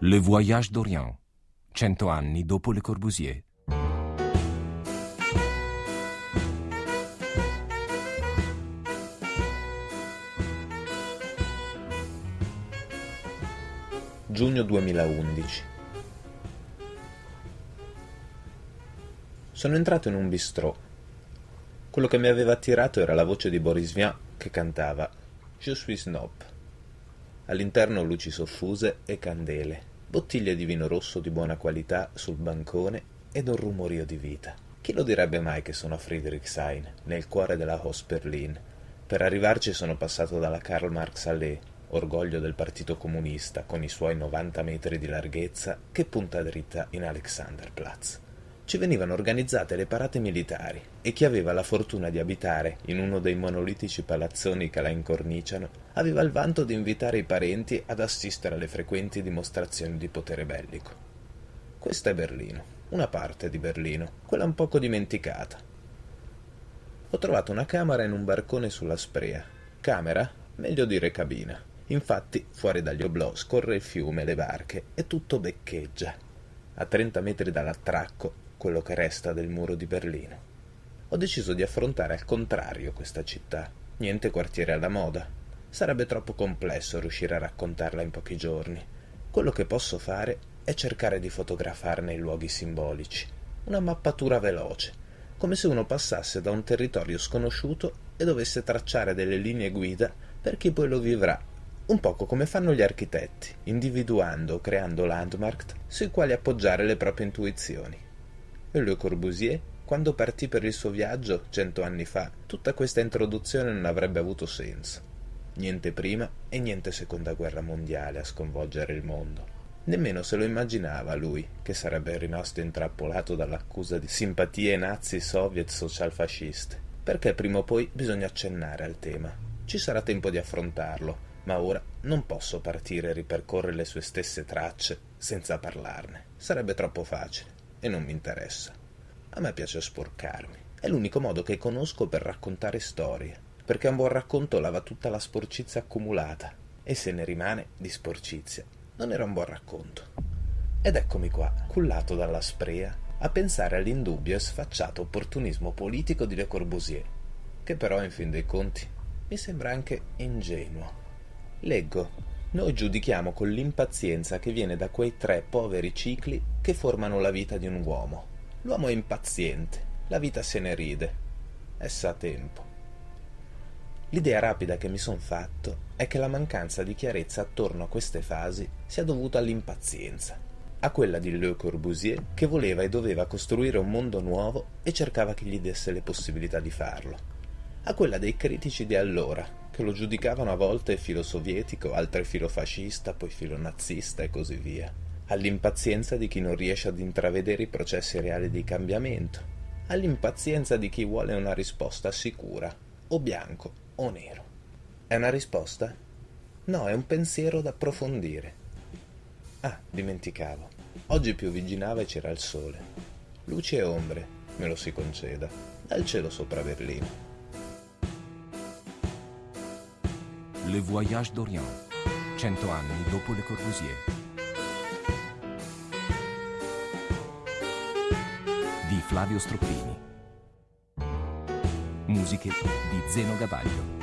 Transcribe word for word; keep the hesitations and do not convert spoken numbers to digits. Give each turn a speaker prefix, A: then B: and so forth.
A: Le Voyage d'Orient, cento anni dopo Le Corbusier.
B: Giugno duemilaundici. Sono entrato in un bistrò. Quello che mi aveva attirato era la voce di Boris Vian che cantava Je suis snob. All'interno luci soffuse e candele, bottiglie di vino rosso di buona qualità sul bancone ed un rumorio di vita. Chi lo direbbe mai che sono a Friedrichshain, nel cuore della Ostberlin? Per arrivarci sono passato dalla Karl Marx Allee, orgoglio del Partito Comunista, con i suoi novanta metri di larghezza, che punta dritta in Alexanderplatz. Ci venivano organizzate le parate militari e chi aveva la fortuna di abitare in uno dei monolitici palazzoni che la incorniciano aveva il vanto di invitare i parenti ad assistere alle frequenti dimostrazioni di potere bellico. Questa è Berlino, una parte di Berlino, quella un poco dimenticata. Ho trovato una camera in un barcone sulla Sprea. Camera? Meglio dire cabina. Infatti, fuori dagli oblò scorre il fiume, le barche e tutto beccheggia. A trenta metri dall'attracco, quello che resta del muro di Berlino. Ho deciso di affrontare al contrario questa città. Niente quartiere alla moda. Sarebbe troppo complesso riuscire a raccontarla in pochi giorni. Quello che posso fare è cercare di fotografarne i luoghi simbolici. Una mappatura veloce, come se uno passasse da un territorio sconosciuto e dovesse tracciare delle linee guida per chi poi lo vivrà. Un poco come fanno gli architetti, individuando o creando landmark sui quali appoggiare le proprie intuizioni. E Le Corbusier, quando partì per il suo viaggio cento anni fa, tutta questa introduzione non avrebbe avuto senso. Niente prima e niente seconda guerra mondiale a sconvolgere il mondo. Nemmeno se lo immaginava lui, che sarebbe rimasto intrappolato dall'accusa di simpatie nazi soviet socialfasciste. Perché prima o poi bisogna accennare al tema. Ci sarà tempo di affrontarlo, ma ora non posso partire e ripercorrere le sue stesse tracce senza parlarne. Sarebbe troppo facile e non mi interessa. A me piace sporcarmi. È l'unico modo che conosco per raccontare storie, perché un buon racconto lava tutta la sporcizia accumulata e se ne rimane di sporcizia non era un buon racconto. Ed eccomi qua, cullato dalla Sprea, a pensare all'indubbio e sfacciato opportunismo politico di Le Corbusier, che però in fin dei conti mi sembra anche ingenuo. Leggo: noi giudichiamo con l'impazienza che viene da quei tre poveri cicli che formano la vita di un uomo. L'uomo è impaziente, la vita se ne ride. E sa tempo. L'idea rapida che mi son fatto è che la mancanza di chiarezza attorno a queste fasi sia dovuta all'impazienza, a quella di Le Corbusier che voleva e doveva costruire un mondo nuovo e cercava che gli desse le possibilità di farlo, a quella dei critici di allora che lo giudicavano a volte filo sovietico, altre filo fascista, poi filo nazista e così via, all'impazienza di chi non riesce ad intravedere i processi reali di cambiamento, all'impazienza di chi vuole una risposta sicura, o bianco o nero. È una risposta? No, è un pensiero da approfondire. Ah, dimenticavo. Oggi piovigginava e c'era il sole. Luci e ombre, me lo si conceda, dal cielo sopra Berlino.
A: Le Voyage d'Orient, cento anni dopo Le Corbusier. Di Flavio Stroppini. Musiche di Zeno Gavaglio.